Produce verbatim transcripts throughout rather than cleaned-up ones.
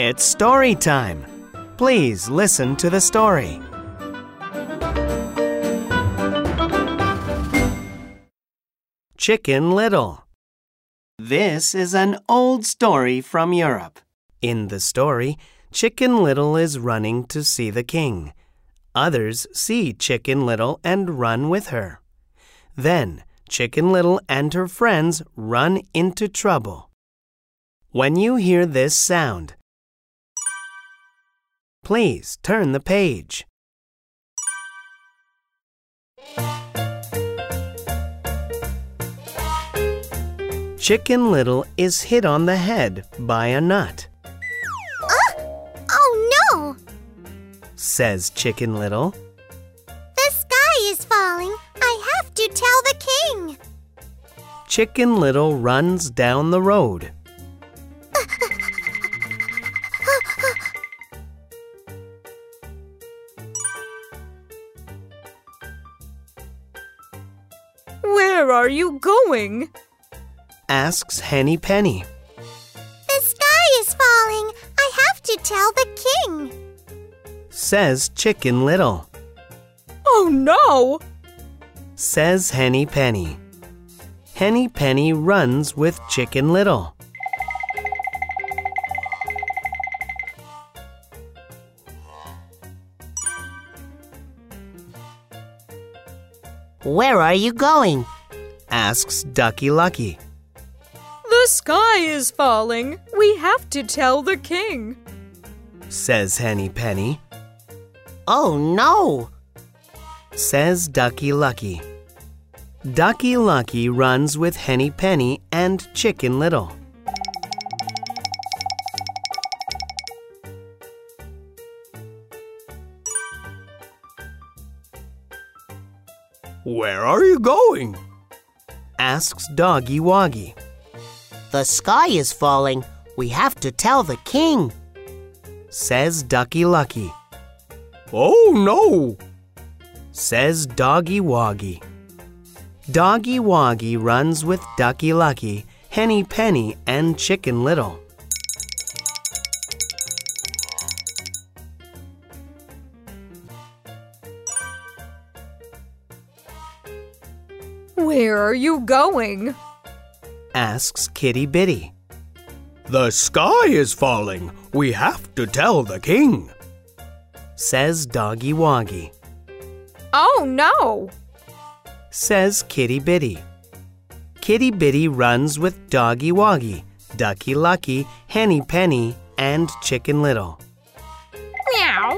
It's story time. Please listen to the story. Chicken Little. This is an old story from Europe. In the story, Chicken Little is running to see the king. Others see Chicken Little and run with her. Then, Chicken Little and her friends run into trouble. When you hear this sound, please turn the page. Chicken Little is hit on the head by a nut. Uh, oh no! Says Chicken Little. The sky is falling. I have to tell the king. Chicken Little runs down the road. Where are you going? Asks Henny Penny. The sky is falling. I have to tell the king. Says Chicken Little. Oh no! Says Henny Penny. Henny Penny runs with Chicken Little. Where are you going? Asks Ducky Lucky. The sky is falling. We have to tell the king. Says Henny Penny. Oh no! Says Ducky Lucky. Ducky Lucky runs with Henny Penny and Chicken Little. Where are you going? Asks Doggy Woggy. The sky is falling. We have to tell the king. Says Ducky Lucky. Oh no! Says Doggy Woggy. Doggy Woggy runs with Ducky Lucky, Henny Penny, and Chicken Little. Where are you going? Asks Kitty Bitty. The sky is falling. We have to tell the king. Says Doggy Woggy. Oh no! Says Kitty Bitty. Kitty Bitty runs with Doggy Woggy, Ducky Lucky, Henny Penny, and Chicken Little. Meow!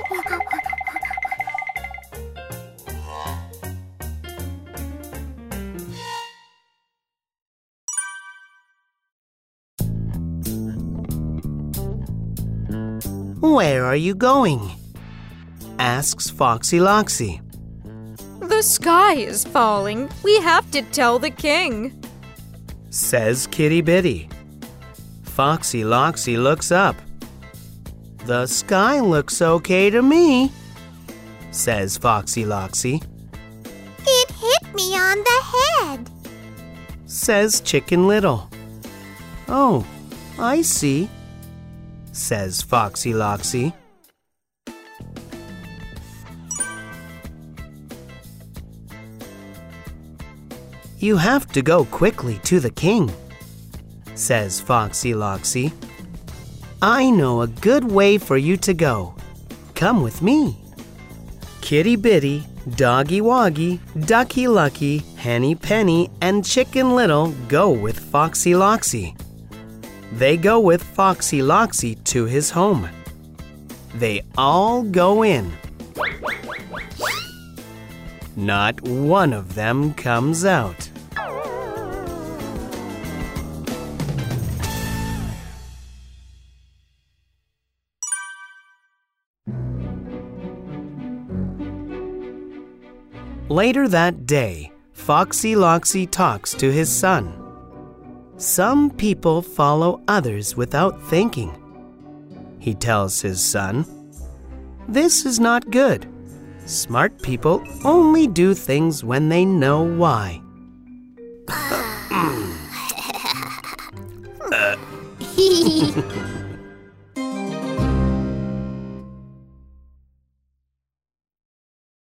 Where are you going? Asks Foxy Loxy. The sky is falling. We have to tell the king. Says Kitty Bitty. Foxy Loxy looks up. The sky looks okay to me, says Foxy Loxy. It hit me on the head. Says Chicken Little. Oh, I see, says Foxy Loxy. You have to go quickly to the king, says Foxy Loxy. I know a good way for you to go. Come with me. Kitty Bitty, Doggy Woggy, Ducky Lucky, Henny Penny, and Chicken Little go with Foxy Loxy. They go with Foxy Loxy to his home. They all go in. Not one of them comes out. Later that day, Foxy Loxy talks to his son. Some people follow others without thinking. He tells his son, "This is not good. Smart people only do things when they know why." Hee hee.